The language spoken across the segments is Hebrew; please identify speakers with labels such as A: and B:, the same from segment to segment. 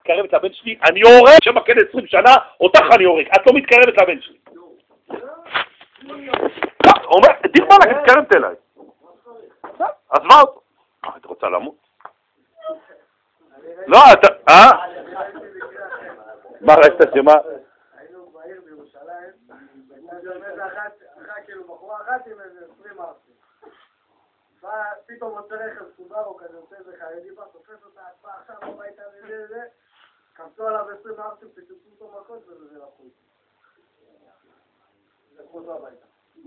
A: מתקרבת לבן שלי, אני הורג שבכן 20 שנה, אותך אני הורג, את לא מתקרבת לבן שלי. הוא אומר, דיר מלך, התקרבת אליי. עזבה אותו. את רוצה למות? לא, אתה... מה ראית שמה?
B: היינו בעיר בירושלים, אחת כאילו בחורה אחת עם איזה 20 ארצים. פתאום רוצה רכב סוברו כזה, עושה איזה חרדי בה, תופס אותה, את באה עכשיו הביתה וזה, קמצו עליו 20 ארצים, פתאום אותו מכות וזה לחוץ. זה חוזר הביתה.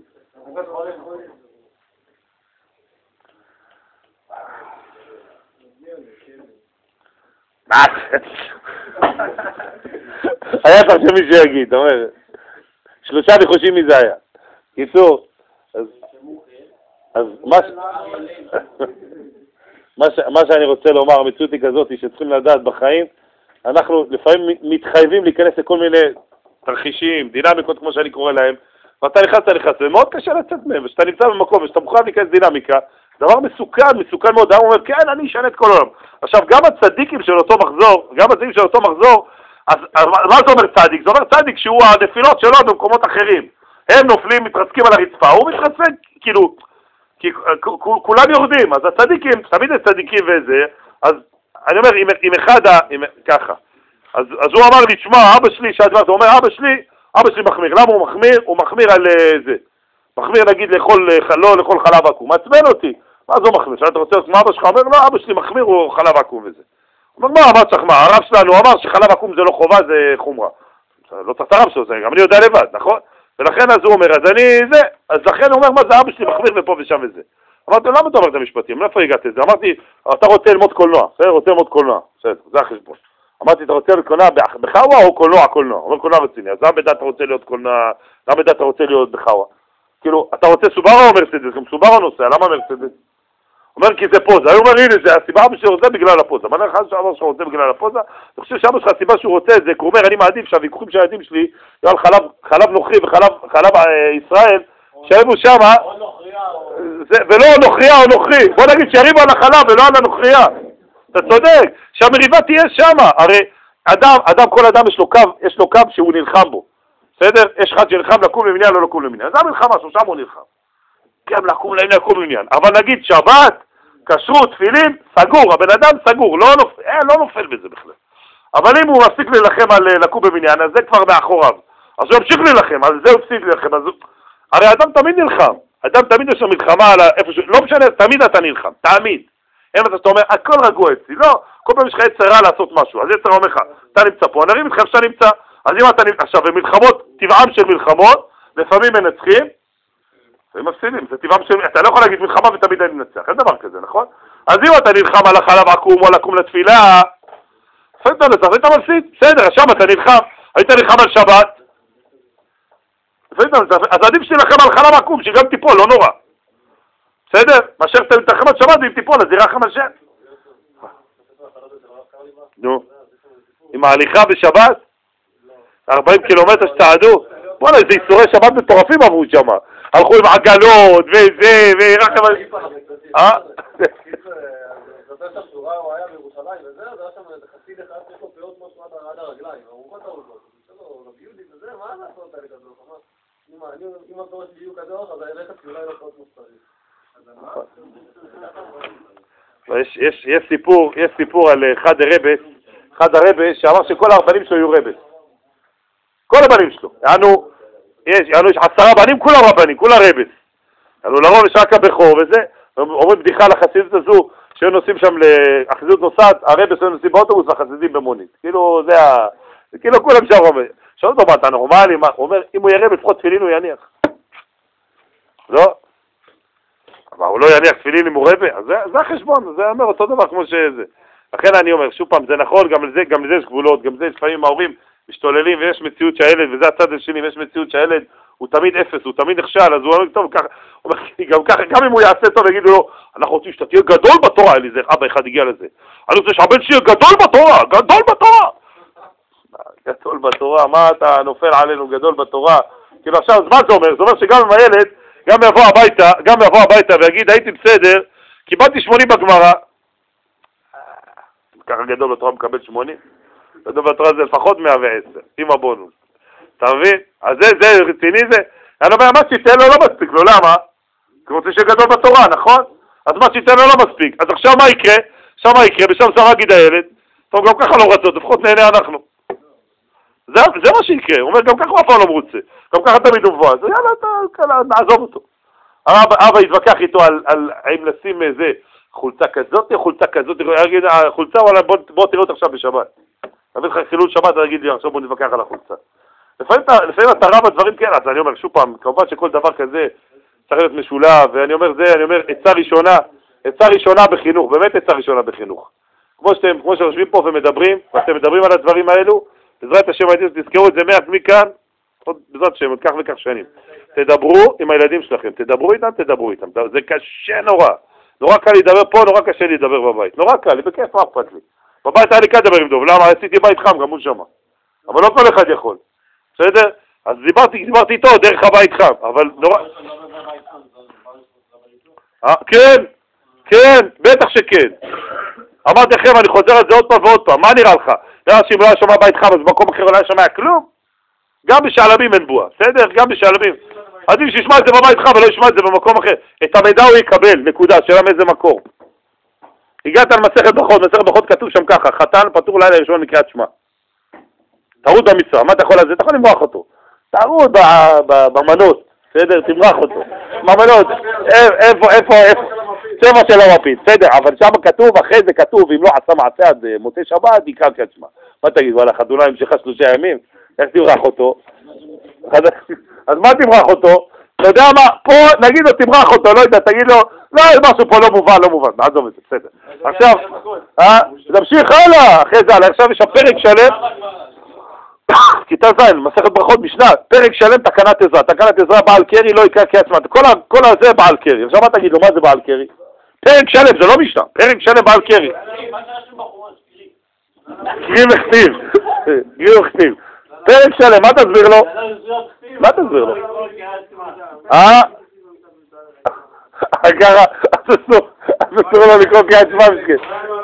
A: היה צריך שמישהו יגיד, אתה אומר, 3 ניחושים מי זה היה. קיצור, אז מה שאני רוצה לומר, המציאות היא כזאת, שצריכים לדעת בחיים, אנחנו לפעמים מתחייבים להיכנס לכל מיני תרחישים, דינמיקות כמו שאני קורא להם, ואתה נכנס, זה מאוד קשה לצאת מהם, ושאתה נמצא במקום, ושאתה מוכן להיכנס דינמיקה, דבר מסוכן מאוד, הוא אומר, כן, אני אשנה את כל העולם. עכשיו, גם הצדיקים של אותו מחזור, אז מה זה אומר צדיק? זה אומר צדיק שהוא הנפילות שלו במקומות אחרים. הם נופלים, מתרסקים על הרצפה, הוא מתרסק, כאילו, כי כולם יורדים, אז הצדיקים, תמיד הצדיקים וזה, אז אני אומר, עם אחד, ככה. אז הוא אמר לי, תשמע, אבא שלי, הוא אומר, אבא שלי מחמיר. למה הוא מחמיר? הוא מחמיר על זה. מחמיר, נגיד, לאכול חלב עקום. מעצבן אותי. מה זה מחמיר? שאתה רוצה להיות כמו אבא שלך? אומר, לא, אבא שלי מחמיר, הוא חלב עקום וזה. הוא אומר, מה צריך מה? הרב שלנו אמר שחלב עקום זה לא חובה, זה חומרה. לא צריך את הרב שלו, גם אני יודע לבד, נכון? ולכן אז הוא אומר, אז לכן הוא אומר, מה זה אבא שלי מחמיר ופה ושם וזה. אמרתי, למה אתה אומר את המשפטים? מאיפה הגעת את זה? אמרתי, אתה רוצה ללמוד קולנוע, זה החשבון. אמרתי, אתה רוצה להיות קולנוע בחווה או קולנוע? הוא אומר, קולנוע רציני. אז למה בדעת אתה רוצה להיות קולנוע, למה בדעת אתה רוצה להיות בחווה? כאילו, אתה רוצה סוברו או מרצדס? גם סוברו נוסע, למה מרצדס? אומר, כי זה פוזה. הוא אומר, הנה, זה הסיבה שהוא רוצה בגלל הפוזה. מה נראה שאבא שלך רוצה בגלל הפוזה? אני חושב שאבא שלך, הסיבה שהוא רוצה את זה, הוא אומר, אני מעדיף שהוויכוחים של הילדים שלי, יהיו על חלב נוכרי וחלב ישראל, שיריבו שמה, ולא נוכריה או נוכרי. בוא נגיד שיריבו על החלב ולא על הנוכריה. אתה צודק, שהמריבה תהיה שמה. הרי כל אדם יש לו קו שהוא נלחם בו. בסדר? יש אחד שנלחם לקום למניין, לא לקום למניין. זה המלחמה, שם הוא נלחם. גם לקום למניין. אבל נגיד שבת, כשרות, תפילין, סגור. הבן אדם סגור, לא נופל בזה בכלל. אבל אם הוא מפסיק להילחם על לקום במניין, אז זה כבר מאחוריו. אז הוא ימשיך להילחם, על זה הוא מפסיק להילחם. הרי אדם תמיד נלחם. אדם תמיד יש לו מלחמה על איפה לא משנה, תמיד אתה נלחם. תמיד. אין מה שאתה אומר, הכל רגוע אצלי. לא, כל פעם יש לך יצר רע לעשות משהו. אז יצר אומר לך, אתה נמצא פה, נרים איתך שאתה נמצא. אז אם אתה נמצא, עכשיו, במלחמות, טבעם של מלחמות, לפעמים מנצחים, ומפסידים, זה טבעם של, אתה לא יכול להגיד מלחמה ותמיד אני מנצח, אין דבר כזה, נכון? אז אם אתה נלחם על החלב עקום או לקום לתפילה, אתה נצח, היית מפסיד, בסדר, עכשיו אתה נלחם, היית נלחם על שבת, אז עדיף שתלחם על חלב עקום, שגם תיפול, לא נורא. בסדר? מאשר אתה מתלחם על שבת, ואם תיפול, אז ירחם על שם. נו, עם ההליכה בשבת? 40 קילומטר שצעדו? בוא'נה, איזה איסורי שבת מטורפים עברו שם. הלכו עם עגלות, וזה, ורחם על...
B: זאת שם שורה, הוא היה בירושלים, וזה היה שם איזה חסיד אחד, יש לו פאות משהו עד הרגליים, ארוכות ארוכות. בסדר, רביודי וזה, מה לעשות האלה כזה? אם התורה שלי יהיו כזה אורך, אז הלכת שאולי לא פעות מוסתרי.
A: יש סיפור על אחד הרבס שאמר שכל הרבנים שלו יהיו רבס. כל הבנים שלו. יש 10 בנים, כולם רבנים, כולם רבס. לרוב יש רק הבכור וזה, אומרים בדיחה לחסידות הזו, שהיו נוסעים שם לחסידות נוסעת, הרבס היו נוסעים באוטובוס והחסידים במונית. כאילו זה כאילו כולם שם רבס. שאלו אותו מה, אתה נורמלי? הוא אומר, אם הוא יראה לפחות תפילין הוא יניח. לא? אבל הוא לא יניח תפילין אם הוא רבס, אז זה החשבון, זה אומר אותו דבר כמו שזה. לכן אני אומר, שוב פעם, זה נכון, גם לזה יש גבולות, גם זה לפעמים ההורים משתוללים ויש מציאות שהילד, וזה הצד השני, ויש מציאות שהילד הוא תמיד אפס, הוא תמיד נכשל, אז הוא אומר, טוב, ככה, גם אם הוא יעשה טוב, יגידו לו, אנחנו רוצים שאתה תהיה גדול בתורה, אליעזר, אבא אחד הגיע לזה. אני רוצה שהבן שלי יהיה גדול בתורה, גדול בתורה. גדול בתורה, מה אתה נופל עלינו גדול בתורה? כאילו עכשיו, אז מה זה אומר? זה אומר שגם אם הילד, גם יבוא הביתה ויגיד, הייתי בסדר, קיבלתי 80 בגמרא. ככה גדול בתורה מקבל 80. בתורה זה לפחות 110, עם הבונוס. אתה מבין? אז זה רציני זה. אני אומר, מה שתיתן לו לא מספיק לו, למה? כי הוא רוצה שגדול בתורה, נכון? אז מה שתיתן לו לא מספיק. אז עכשיו מה יקרה? בשם שרה גיד הילד, טוב, גם ככה לא רצות, לפחות נהנה אנחנו. זה מה שיקרה, הוא אומר, גם ככה הוא אף פעם לא מרוצה, גם ככה תמיד הוא מבוא, אז יאללה, נעזוב אותו. אבא יתווכח איתו על האם לשים איזה חולצה כזאת, החולצה, בוא תראה אותה עכשיו בשבת. תביא לך חילול שבת, תגיד לי, עכשיו בוא נתווכח על החולצה. לפעמים אתה רב הדברים כן, אז אני אומר, שוב פעם, כמובן שכל דבר כזה צריך להיות משולב, ואני אומר, עצה ראשונה בחינוך, באמת עצה ראשונה בחינוך. כמו שיושבים פה ומדברים, ואתם מדברים על הדברים האלו, בעזרת השם הייתי תזכרו את זה מכאן, עוד בעזרת השם, עוד כך וכך שנים. תדברו עם הילדים שלכם, תדברו איתם, זה קשה נורא קל לדבר פה, נורא קשה לדבר בבית, נורא קל, בכיף, מה אכפת לי? בבית היה לי קל לדבר עם דוב, למה? עשיתי בית חם, גם הוא שמה, אבל לא כל אחד יכול, בסדר? אז דיברתי איתו דרך הבית חם, אבל נורא... כן, בטח שכן. אמרתי לכם, אני חוזר על זה עוד פעם ועוד פעם, מה נראה לך? נראה שאם לא היה שומע בית חם, אז במקום אחר לא היה שומע כלום? גם בשעלבים אין בועה, בסדר? גם בשעלבים. עדיף שישמע את זה בבית חם ולא ישמע את זה במקום אחר. את המידע הוא יקבל, נקודה, שאלה מאיזה מקור. הגעת על מסכת ברכות כתוב שם ככה, חתן פטור לילה ראשון מקריאת שמע. טעות במצווה, מה אתה יכול לעשות? אתה יכול למרוח אותו. טעות במנות, בסדר? תמרח אותו. במנות, איפה? צבע של המפית, בסדר, אבל שם כתוב, אחרי זה כתוב, אם לא עשה מעשה עד מוצאי שבת, יקרא קריאת שמע. מה תגיד, וואלה, חתונה המשכה 3 ימים? איך תמרח אותו? אז מה תמרח אותו? אתה יודע מה, פה נגיד לו תמרח אותו, לא יודע, תגיד לו, לא, משהו פה לא מובן, נעזוב את זה, בסדר. עכשיו, נמשיך הלאה, אחרי זה הלאה, עכשיו יש פרק שלם, כיתה ז', מסכת ברכות משנה, פרק שלם תקנת עזרא, בעל קרי לא יקרא קריאת שמע, כל הזה בעל קרי, עכשיו מה תגיד לו, מה זה בעל קרי? פרק שלם, זה לא משנה, פרק שלם בעל קרי. קרי וכתיב. פרק שלם, מה תסביר לו? ככה, אז אסור לו לקרוא קריאת שמע משקל.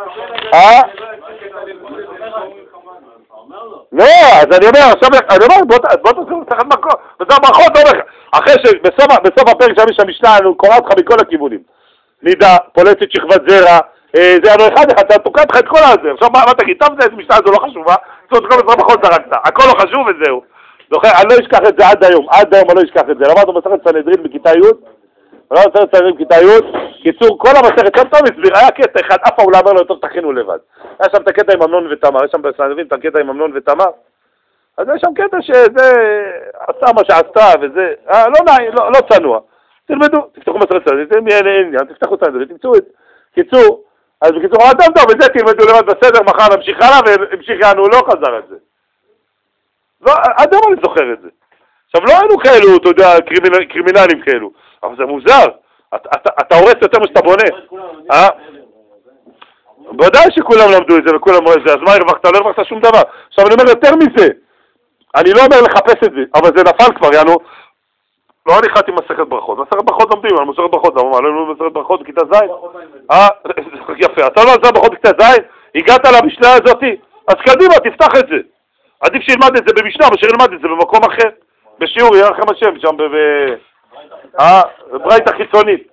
A: לא, אז אני אומר, בוא תסביר מסכת מקום, וזה הברכות, אחרי שבסוף הפרק שם המשנה, אני קורא אותך מכל הכיוונים. נידה, פולצת שכבת זרע, זה הלוא אחד, אתה תוקעת לך את כל הזה. עכשיו מה תגיד, טוב זה משנה הזו לא חשובה, זאת כל מסכת ברכות זרקת, הכל לא חשוב וזהו. אני לא אשכח את זה עד היום אני לא אשכח את זה. למדנו מסכת סנהדרין בכיתה י', קיצור, כל המסכת, שם טוב הסביר, היה קטע אחד, אף פעם לא אמר לו יותר תכינו לבד. היה שם את הקטע עם אמנון ותמר, יש שם בסנהדרין את הקטע עם אמנון ותמר. אז יש שם קטע שזה עשה מה שעשתה וזה, לא נעים, לא צנוע. תלמדו, תפתחו מסכת סנהדרין, תפתחו סנהדרין, תמצאו את זה. אז בקיצור, טוב, וזה תלמדו לבד בסדר, מחר נמשיך הלאה, והמשיך יענו, לא חזר את זה. לא, עד היום אני זוכר את זה. עכשיו, לא היינו כאלו, אתה יודע, קרימינלים כאלו, אבל זה מוזר. אתה הורס יותר משאתה בונה. בוודאי שכולם למדו את זה וכולם אמרו את זה, אז מה הרווחת? לא הרווחת שום דבר. עכשיו, אני אומר יותר מזה. אני לא אומר לחפש את זה, אבל זה נפל כבר, יענו. לא אני חייתי מסכת ברכות. מסכת ברכות לומדים, על מסכת ברכות, למה? לא לומדים מסכת ברכות בכיתה ז'? יפה. אתה לא מסכת ברכות בכיתה ז'? הגעת למשנה הזאת? אז קדימה, תפתח את זה. עדיף שילמד את זה במשנה, אבל שילמד את זה במקום אחר. בשיעור, יהיה לכם השם, שם בברייתא חיצונית.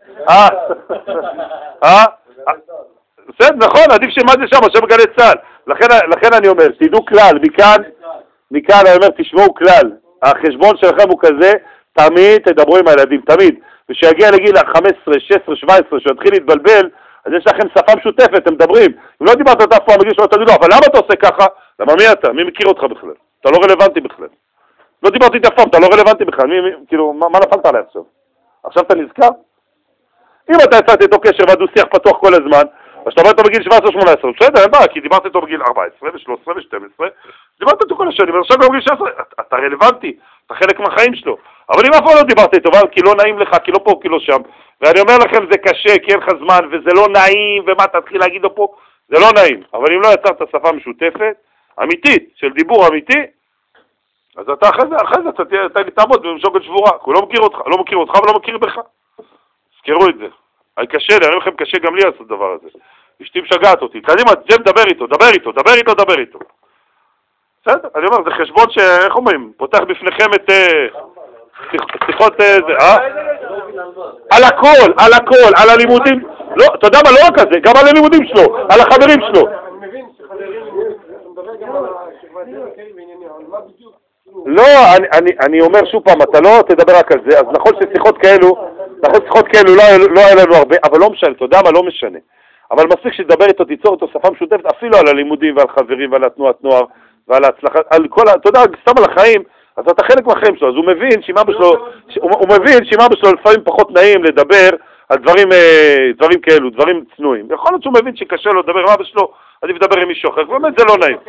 A: בסדר, נכון, עדיף שילמד את זה שם, השם בגלי צה"ל. לכן אני אומר, תדעו כלל, מכאן אני אומר, תשמעו כלל. החשבון שלכם הוא כזה, תמיד תדברו עם הילדים, תמיד. ושיגיע לגיל 15, 16, 17, שיתחיל להתבלבל, אז יש לכם שפה משותפת, אתם מדברים. אם לא דיברת את אף פעם, מגיש לו, תגידו, אבל למה אתה עושה ככה? למה מי אתה? מי מכיר אותך בכלל? אתה לא רלוונטי בכלל. לא דיברתי אף פעם, אתה לא רלוונטי בכלל. כאילו, מה נפלת עליי עכשיו? עכשיו אתה נזכר? אם אתה יצאת איתו קשר והדו שיח פתוח כל הזמן, אז שאתה אומר אותו בגיל 17-18, בסדר, אין בעיה, כי דיברת איתו בגיל 14 ו-13 ו-12, דיברת איתו כל השנים, ועכשיו גם בגיל 16, אתה רלוונטי, אתה חלק מהחיים שלו. אבל אם אף פעם לא דיברת איתו, כי לא נעים לך, כי לא פה, כי לא שם, ואני אומר לכם, זה קשה, כי אין לך זמן, וזה לא נעים, ומה תתחיל להגיד לו פה, זה לא נעים. אבל אם לא יצרת שפה משותפת, אמיתית, של דיבור אמיתי, אז אתה אחרי זה אתה תעמוד במשוקת שבורה, הוא לא מכיר אותך ולא מכיר בך. זכרו את זה. קשה לי, אני אומר לכם, קשה גם לי לעשות את הדבר הזה. אשתי משגעת אותי. קדימה, ג'ם, דבר איתו. בסדר, אני אומר, זה חשבון שאיך אומרים, פותח בפניכם את שיחות זה, על הכל, על הכל, על הלימודים, לא, אתה יודע מה, לא רק על זה, גם על הלימודים שלו, על החברים שלו.
B: אני מבין שחברים, אתה מדבר גם על השכבת דרך ועניינים, אבל מה בדיוק?
A: לא, אני אומר שוב פעם, אתה לא תדבר רק על זה, אז נכון ששיחות כאלו לא היה לנו הרבה, אבל לא משנה, אתה יודע מה, לא משנה. אבל מספיק שתדבר איתו, תיצור איתו שפה משותפת, אפילו על הלימודים ועל חברים ועל התנועת נוער ועל ההצלחה, על כל, אתה יודע, סתם על החיים, אז אתה חלק מהחיים שלו, אז הוא מבין שאם אבא שלו לפעמים פחות נעים לדבר על דברים כאלו, דברים צנועים. יכול להיות שהוא מבין שקשה לו לדבר עם אבא שלו, אז ידבר עם מישהו אחר, באמת זה לא נעים.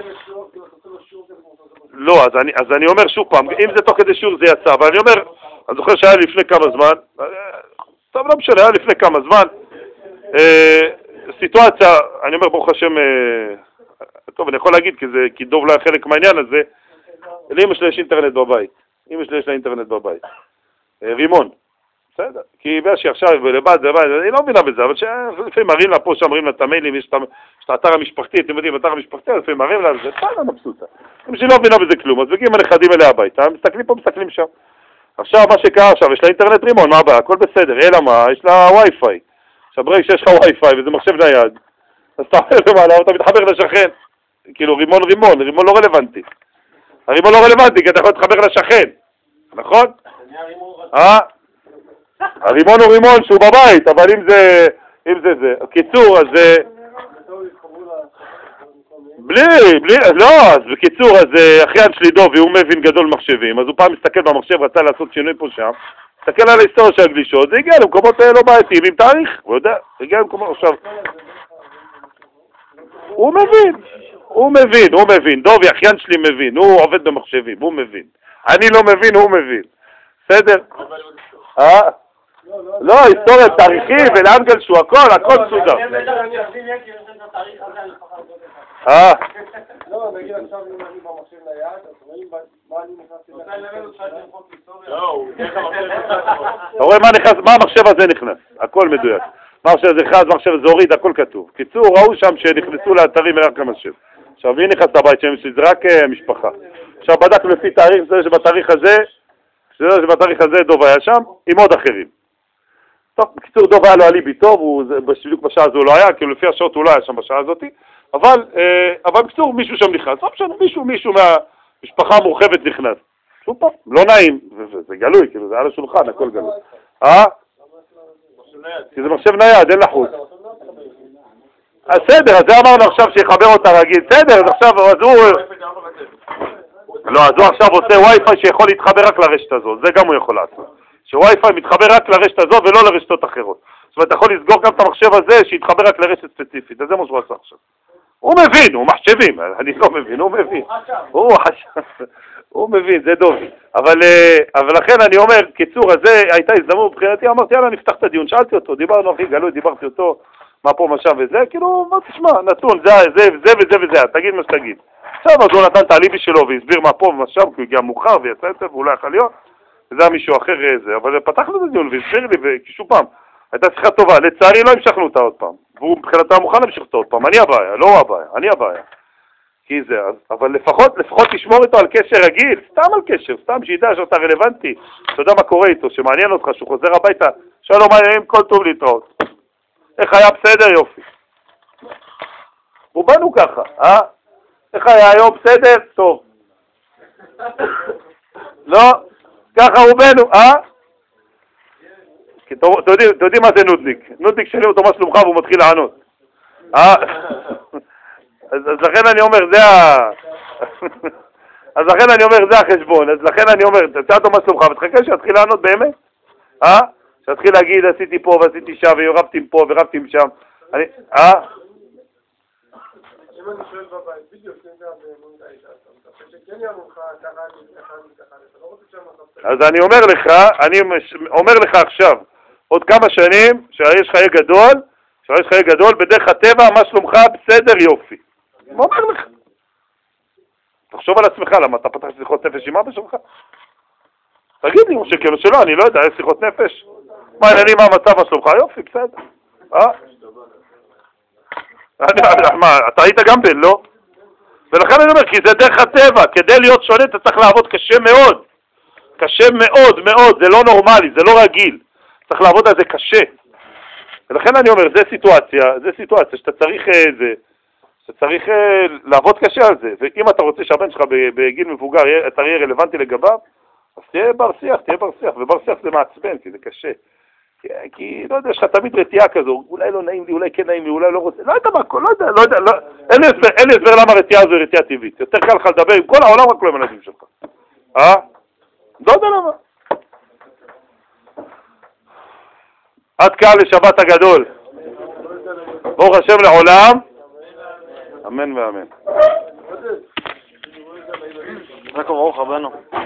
A: לא, אז אני אומר שוב פעם, אם זה תוך כדי שיעור זה יצא, אבל אני אומר, אני זוכר שהיה לפני כמה זמן, טוב, לא משנה, היה לפני כמה זמן, סיטואציה, אני אומר ברוך השם, טוב, אני יכול להגיד, כי דוב לא היה חלק מהעניין הזה, לאמא שלי יש אינטרנט בבית, אמא שלי יש לה אינטרנט בבית, רימון, בסדר, כי באשי עכשיו ולבד, אני לא מבינה בזה, אבל לפעמים מראים לה פה, שם מראים לה את המיילים, יש את האתר המשפחתי, אתם יודעים, האתר המשפחתי, לפעמים מראים לה, זה פעם מבסוטה, אמא שלי לא מבינה בזה כלום, אז מגיעים הנכדים אליה הביתה, מסתכלים פה, מסתכלים שם, עכשיו מה שקרה עכשיו, יש לה אינטרנט רימון, מה הבא, הכל בסדר, אלא מה, יש לה וי-פיי, עכשיו ברגע שיש לך וי-פיי וזה מחשב נייד, אז אתה אומר למעלה, אתה מתחבר לשכן, כאילו רימון לא רלוונטי. הרימון לא רלוונטי, כי אתה יכול להתחבר לשכן, נכון? הרימון הוא רימון שהוא בבית, אבל אם זה. קיצור, אז אז בקיצור, אז אחיין שלי דובי, הוא מבין גדול מחשבים, אז הוא פעם מסתכל במחשב, רצה לעשות שינוי פה שם, מסתכל על ההיסטוריה של הגלישות, זה הגיע למקומות לא בעייתיים, עם תאריך, הוא יודע, הגיע למקומות, עכשיו, הוא מבין, דובי, אחיין שלי מבין, הוא עובד במחשבים, הוא מבין, אני לא מבין, הוא מבין, בסדר? לא, היסטוריה, תאריכים, ולאנגלשו, הכל סודר.
B: לא, נגיד עכשיו אם אני במחשב ליד, אז רואים מה אני נכנסתי
A: אתה רואה מה המחשב הזה נכנס, הכל מדויק. מחשב זה אחד, מחשב זה הוריד, הכל כתוב. קיצור, ראו שם שנכנסו לאתרים רק למחשב. עכשיו, מי נכנס לבית שם? זה רק משפחה. עכשיו, בדקנו לפי תאריך, זה שבתאריך הזה דוב היה שם, עם עוד אחרים. טוב, בקיצור, דוב היה לו אליבי טוב, בדיוק בשעה הזו לא היה, כאילו לפי השעות הוא לא היה שם בשעה הזאת, אבל בקיצור, מישהו שם נכנס. לא משנה, מישהו מהמשפחה המורחבת נכנס. שוב פעם, לא נעים, זה גלוי, כאילו, זה היה לשולחן, הכל גלוי. כי זה מחשב נייד, אין לחוץ. בסדר, אז זה אמרנו עכשיו שיחבר אותה רגיל. בסדר, אז עכשיו, אז הוא עכשיו עושה וי-פיי שיכול להתחבר רק לרשת הזאת, זה גם הוא יכול לעשות. שווי-פיי מתחבר רק לרשת הזאת ולא לרשתות אחרות. זאת אומרת, אתה יכול לסגור גם את המחשב הזה שיתחבר רק לרשת ספציפית, זה מה שהוא עשה עכשיו. הוא מבין, הוא מחשבים, אני לא מבין, הוא מבין. הוא מבין, זה דובי. אבל לכן אני אומר, קיצור, אז זה הייתה הזדמנות מבחינתי, אמרתי, יאללה, נפתח את הדיון, שאלתי אותו, דיברנו הכי גלוי, דיברתי אותו, מה פה, מה שם וזה, כאילו, מה תשמע, נתון, זה וזה, תגיד מה שתגיד. עכשיו, אז הוא נתן את האליבי שלו והסביר מה פה ומה שם, כי הוא הגיע מאוחר ויצא את זה, ואולי יכול להיות, וזה היה מישהו אחר זה, אבל פתחנו את הדיון והסביר לי, כי שוב פעם, הייתה שיחה טובה, לצערי לא המשכנו אותה עוד פעם, והוא מבחינתה מוכן להמשיך אותה עוד פעם, אני הבעיה, לא הוא הבעיה, אני הבעיה. כי זה, אבל לפחות תשמור איתו על קשר רגיל, סתם על קשר, סתם שידע שאתה רלוונטי, אתה יודע מה קורה איתו, שמעניין אותך, שהוא חוזר הביתה, שלום, מעניינים, כל טוב להתראות. איך היה בסדר? יופי. רובנו ככה, איך היה היום בסדר? טוב. לא, ככה רובנו, אתם יודעים מה זה נודניק? נודניק שלי אותו מה שלומך והוא מתחיל לענות. אז לכן אני אומר, זה החשבון, אז לכן אני אומר, תצא אותו מה שלומך ותחכה שיתחיל לענות באמת? שיתחיל להגיד, עשיתי פה ועשיתי שם ורבתי פה ורבתי שם.
B: אם אני שואל בבית, בדיוק, שכן יאמרו לך, ככה, אתה לא רוצה שם...
A: אז אני אומר לך עכשיו, עוד כמה שנים, שיש חיי גדול, בדרך הטבע, מה שלומך, בסדר, יופי. מה אומר לך? תחשוב על עצמך, למה אתה פתח שיחות נפש עם אבא שלך? תגיד לי, משה, כאילו שלא, אני לא יודע, יש שיחות נפש? מה, אני מה המצב, מה שלומך? יופי, בסדר. מה, אתה היית גם בן, לא? ולכן אני אומר, כי זה דרך הטבע, כדי להיות שונה אתה צריך לעבוד קשה מאוד. קשה מאוד מאוד, זה לא נורמלי, זה לא רגיל. צריך לעבוד על זה קשה. ולכן אני אומר, זה סיטואציה שאתה צריך לעבוד קשה על זה. ואם אתה רוצה שהבן שלך בגיל מבוגר אתה תהיה רלוונטי לגביו, אז תהיה בר שיח, ובר שיח זה מעצבן, כי זה קשה. כי לא יודע, יש לך תמיד רתיעה כזו, אולי לא נעים לי, אולי כן נעים לי, אולי לא רוצה, לא יודע מה, לא יודע, אין לי הסבר למה רתיעה זו רתיעה טבעית. יותר קל לך לדבר עם כל העולם רק לא עם הילדים שלך. לא יודע למה. עד כאן לשבת הגדול. ברוך השם לעולם. אמן ואמן.
C: ברוך רבנו.